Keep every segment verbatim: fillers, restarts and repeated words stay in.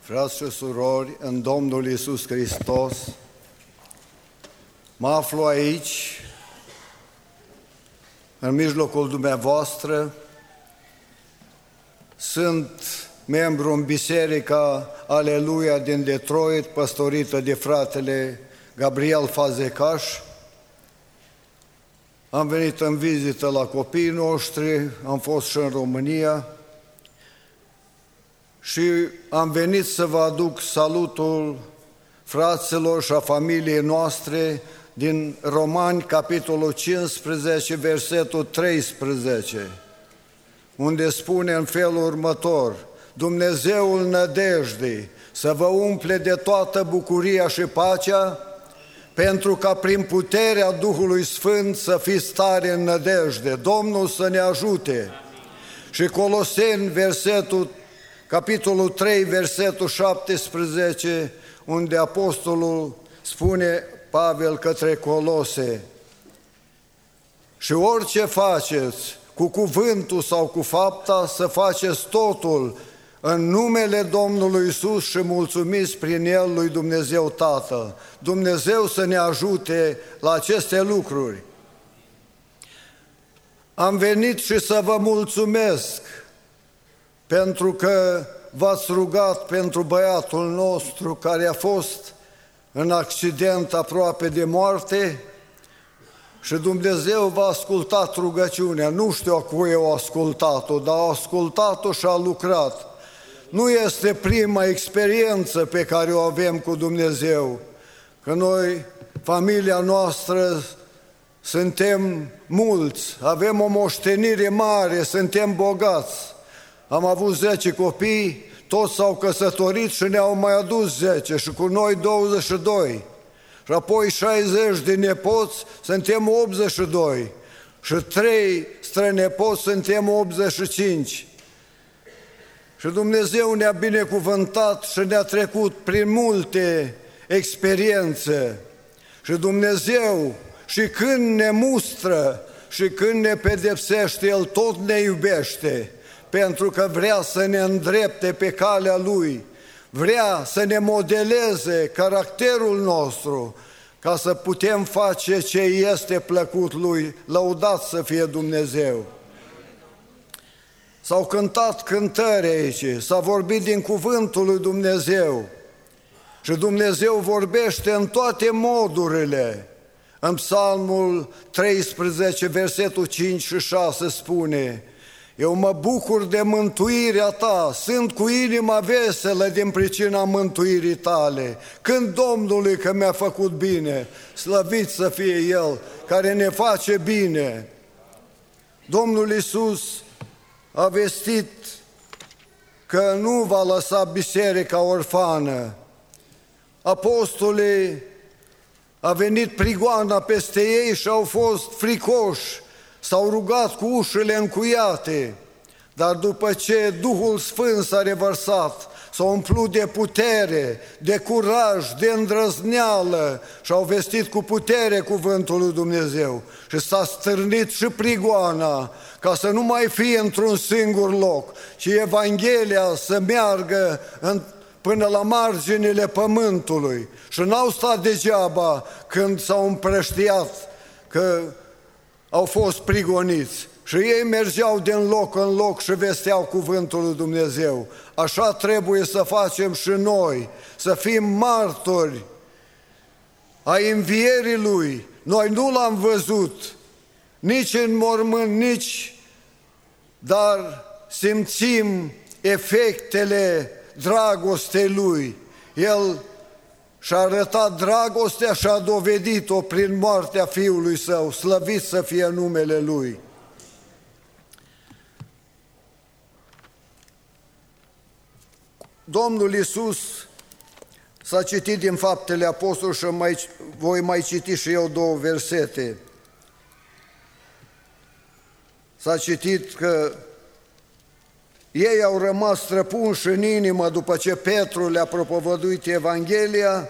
Frați și surori, în Domnul Iisus Hristos, mă aflu aici, în mijlocul dumneavoastră. Sunt membru în Biserica Aleluia din Detroit, păstorită de fratele Gabriel Fazekas. Am venit în vizită la copiii noștri, am fost și în România și am venit să vă aduc salutul fraților și a familiei noastre din Romani, capitolul cincisprezece, versetul treisprezece, unde spune în felul următor: Dumnezeul nădejdei să vă umple de toată bucuria și pacea, pentru ca prin puterea Duhului Sfânt să fiți tare în nădejde. Domnul să ne ajute. Și Coloseni, versetul, capitolul trei, versetul șaptesprezece, unde apostolul spune, Pavel către Colose: și orice faceți, cu cuvântul sau cu fapta, să faceți totul în numele Domnului Iisus și mulțumiți prin El lui Dumnezeu Tatăl. Dumnezeu să ne ajute la aceste lucruri. Am venit și să vă mulțumesc pentru că v-ați rugat pentru băiatul nostru care a fost în accident aproape de moarte și Dumnezeu v-a ascultat rugăciunea. Nu știu a cui a ascultat-o, dar a ascultat-o și a lucrat. Nu este prima experiență pe care o avem cu Dumnezeu, că noi, familia noastră, suntem mulți, avem o moștenire mare, suntem bogați. Am avut zece copii, toți s-au căsătorit și ne-au mai adus zece și cu noi douăzeci și doi. Și apoi șaizeci de nepoți, suntem optzeci și doi. Și trei strănepoți, suntem optzeci și cinci. Și Dumnezeu ne-a binecuvântat și ne-a trecut prin multe experiențe. Și Dumnezeu, și când ne mustră și când ne pedepsește, El tot ne iubește, pentru că vrea să ne îndrepte pe calea Lui, vrea să ne modeleze caracterul nostru, ca să putem face ce este plăcut Lui. Lăudat să fie Dumnezeu! S-au cântat cântări aici, s-a vorbit din cuvântul lui Dumnezeu și Dumnezeu vorbește în toate modurile. În Psalmul treisprezece, versetul cinci și șase spune: eu mă bucur de mântuirea ta, sunt cu inima veselă din pricina mântuirii tale. Cânt Domnului că mi-a făcut bine, slăvit să fie El care ne face bine. Domnul Iisus a vestit că nu va lăsa biserica orfană. Apostolii, a venit prigoana peste ei și au fost fricoși, s-au rugat cu ușile încuiate, dar după ce Duhul Sfânt s-a revărsat, s-au umplut de putere, de curaj, de îndrăzneală și au vestit cu putere cuvântul lui Dumnezeu. Și s-a stârnit și prigoana, ca să nu mai fie într-un singur loc, ci Evanghelia să meargă în, până la marginile pământului. Și n-au stat degeaba când s-au împrăștiat că au fost prigoniți. Și ei mergeau din loc în loc și vesteau cuvântul lui Dumnezeu. Așa trebuie să facem și noi, să fim martori a învierii Lui. Noi nu L-am văzut, nici în mormânt, nici, dar simțim efectele dragostei Lui. El și-a arătat dragostea și a dovedit-o prin moartea Fiului Său, slăvit să fie numele Lui. Domnul Iisus, s-a citit din Faptele Apostolilor și mai, voi mai citi și eu două versete. S-a citit că ei au rămas străpunși în inimă după ce Petru le-a propovăduit Evanghelia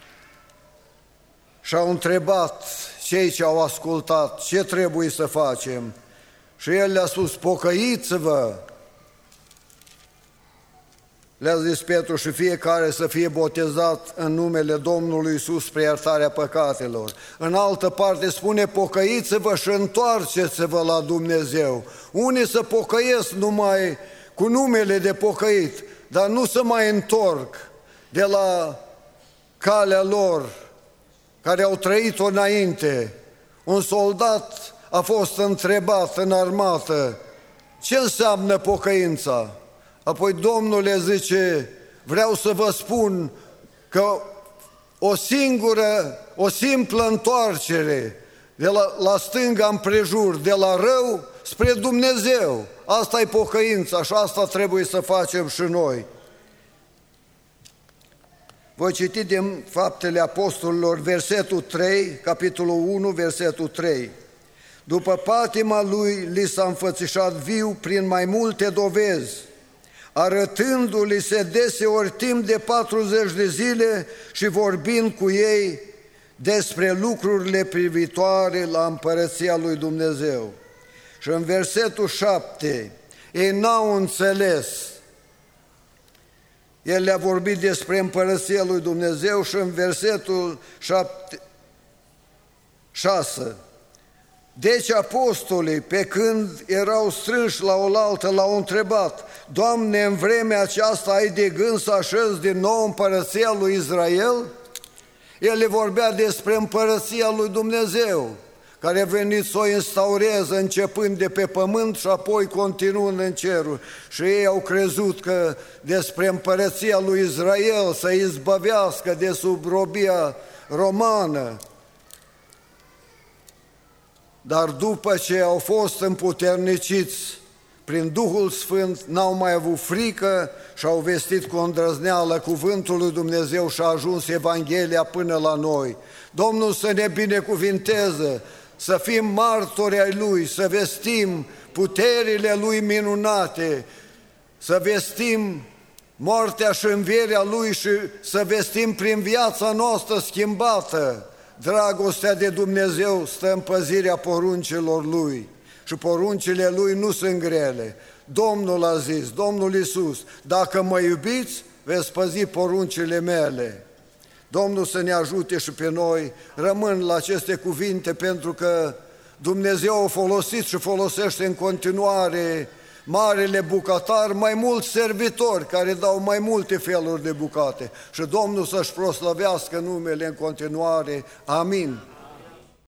și au întrebat cei ce au ascultat ce trebuie să facem. Și el le-a spus: pocăiți-vă le-a zis Petru, și fiecare să fie botezat în numele Domnului Iisus spre iertarea păcatelor. În altă parte spune, pocăiți-vă și întoarceți-vă la Dumnezeu. Unii se pocăiesc numai cu numele de pocăit, dar nu se mai întorc de la calea lor, care au trăit-o înainte. Un soldat a fost întrebat în armată, ce înseamnă pocăința? Apoi Domnul le zice, vreau să vă spun că o singură, o simplă întoarcere de la, la stânga împrejur, de la rău spre Dumnezeu, asta e pocăința și asta trebuie să facem și noi. Voi citi din Faptele Apostolilor, versetul trei, capitolul unu, versetul trei. După patima lui, li s-a înfățișat viu prin mai multe dovezi, arătându-li se deseori timp de patruzeci de zile și vorbind cu ei despre lucrurile privitoare la împărăția lui Dumnezeu. Și în versetul șapte, ei n-au înțeles. El le-a vorbit despre împărăția lui Dumnezeu și în versetul șapte, șase, deci apostolii, pe când erau strânși la oaltă, l-au întrebat, Doamne, în vremea aceasta ai de gând să așezi din nou împărăția lui Israel? El le vorbea despre împărăția lui Dumnezeu, care a venit să o instaureze începând de pe pământ și apoi continuând în cerul. Și ei au crezut că despre împărăția lui Israel să izbăvească de sub robia romană. Dar după ce au fost împuterniciți prin Duhul Sfânt, n-au mai avut frică și au vestit cu îndrăzneală cuvântul lui Dumnezeu și a ajuns Evanghelia până la noi. Domnul să ne binecuvinteze, să fim martori ai Lui, să vestim puterile Lui minunate, să vestim moartea și învierea Lui și să vestim prin viața noastră schimbată. Dragostea de Dumnezeu stă în păzirea poruncilor Lui și poruncile Lui nu sunt grele. Domnul a zis, Domnul Iisus, dacă mă iubiți, veți păzi poruncile mele. Domnul să ne ajute și pe noi, rămân la aceste cuvinte, pentru că Dumnezeu a folosit și folosește în continuare marele bucătar, mai mulți servitori care dau mai multe feluri de bucate. Și Domnul să-și proslăvească numele în continuare. Amin.